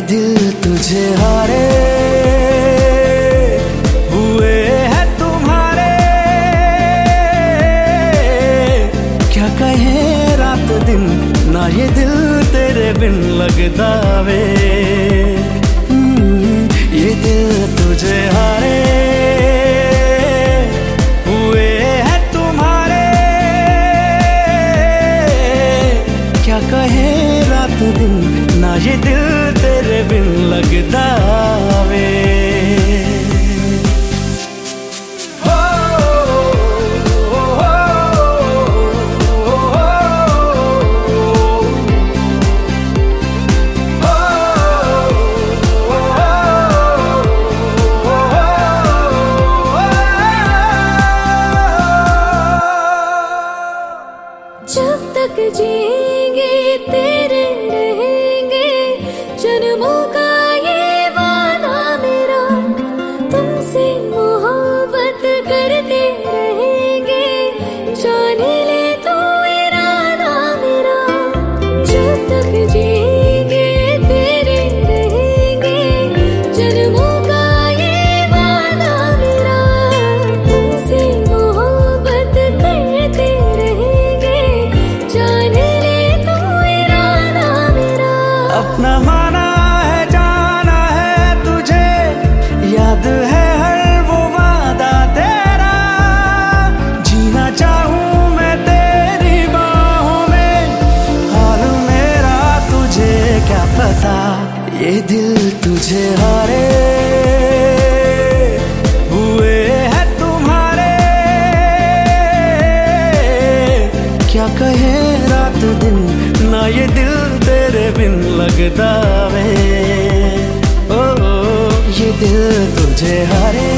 दिल तुझे हारे हुए हैं तुम्हारे, क्या कहे रात दिन ना ये दिल तेरे बिन लगता वे। ये दिल तुझे हारे हुए हैं तुम्हारे, क्या कहे रात दिन ना ये दिल तेरे बिन लगता वे। जब तक जिएंगे तेरे रहेंगे, जन्मों का ये वादा मेरा, तुमसे मोहब्बत करते रहेंगे, जाने ले तो इरादा मेरा। जब तक जिएंगे तेरे रहेंगे, जन्मों का ये वादा मेरा, तुमसे मोहब्बत करते रहेंगे, जाने ले तो इरादा मेरा। अपना माना है जाना है तुझे, याद है हर वो वादा तेरा, जीना चाहूं मैं तेरी बाहों में, हाल मेरा तुझे क्या पता। ये दिल तुझे हारे हुए हैं तुम्हारे, क्या कहे रात दिन ना ये दिल तेरे बिन लगता वे। ओ ये दिल तुझे हारे